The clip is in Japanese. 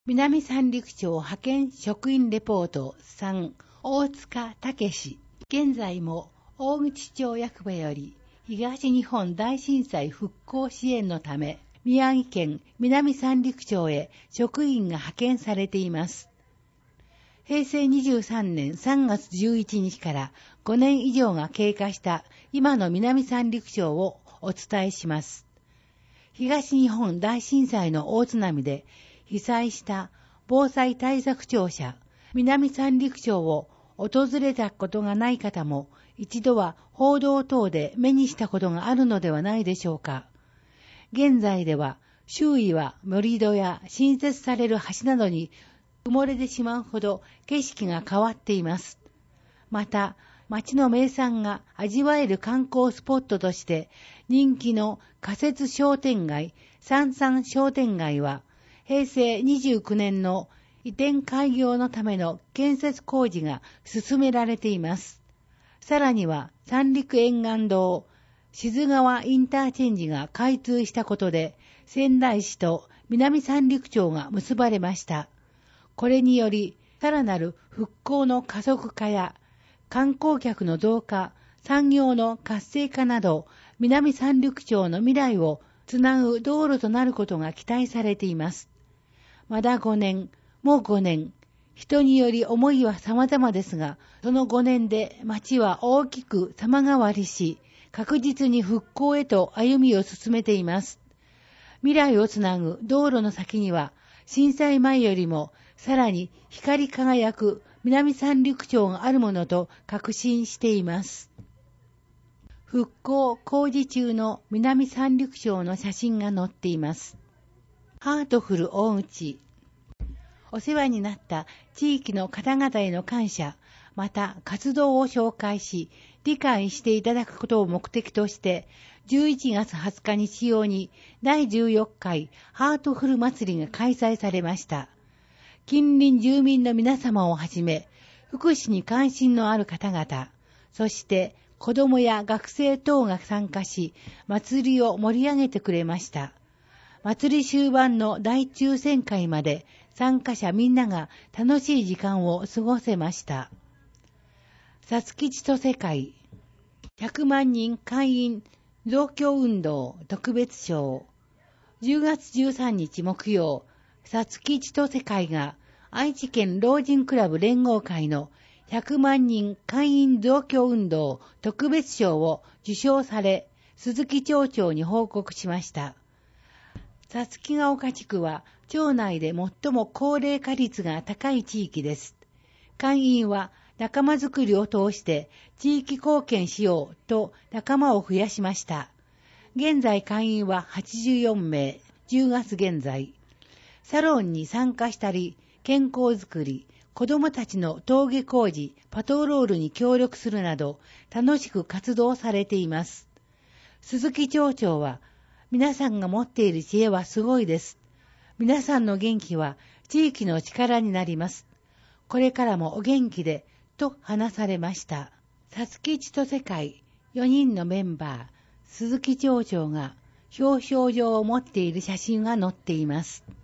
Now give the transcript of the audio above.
南三陸町派遣職員レポート3、大塚武史。現在も大口町役場より東日本大震災復興支援のため、宮城県南三陸町へ職員が派遣されています。平成23年3月11日から5年以上が経過した今の南三陸町をお伝えします。東日本大震災の大津波で被災した防災対策庁舎南三陸町を訪れたことがない方も一度は報道等で目にしたことがあるのではないでしょうか。現在では周囲は盛り土や新設される橋などに埋もれてしまうほど景色が変わっています。また町の名産が味わえる観光スポットとして人気の仮設商店街三々商店街は平成29年の移転開業のための建設工事が進められています。さらには三陸沿岸道、静川インターチェンジが開通したことで、仙台市と南三陸町が結ばれました。これにより、さらなる復興の加速化や観光客の増加、産業の活性化など、南三陸町の未来をつなぐ道路となることが期待されています。まだ5年、もう5年。人により思いは様々ですが、その5年で町は大きく様変わりし、確実に復興へと歩みを進めています。未来をつなぐ道路の先には、震災前よりもさらに光り輝く南三陸町があるものと確信しています。復興工事中の南三陸町の写真が載っています。ハートフル大口。お世話になった地域の方々への感謝、また活動を紹介し、理解していただくことを目的として、11月20日日曜に第14回ハートフル祭りが開催されました。近隣住民の皆様をはじめ、福祉に関心のある方々、そして子どもや学生等が参加し、祭りを盛り上げてくれました。祭り終盤の大抽選会まで参加者みんなが楽しい時間を過ごせました。さつきちと世界100万人会員増強運動特別賞。10月13日木曜、さつきちと世界が愛知県老人クラブ連合会の100万人会員増強運動特別賞を受賞され、鈴木町長に報告しました。さつきが丘地区は町内で最も高齢化率が高い地域です。会員は仲間づくりを通して地域貢献しようと仲間を増やしました。現在会員は84名、10月現在。サロンに参加したり、健康づくり、子どもたちの登下校時、パトロールに協力するなど楽しく活動されています。鈴木町長は、皆さんが持っている知恵はすごいです。皆さんの元気は地域の力になります。これからもお元気で、と話されました。さつきちと世界4人のメンバー、鈴木町長が表彰状を持っている写真が載っています。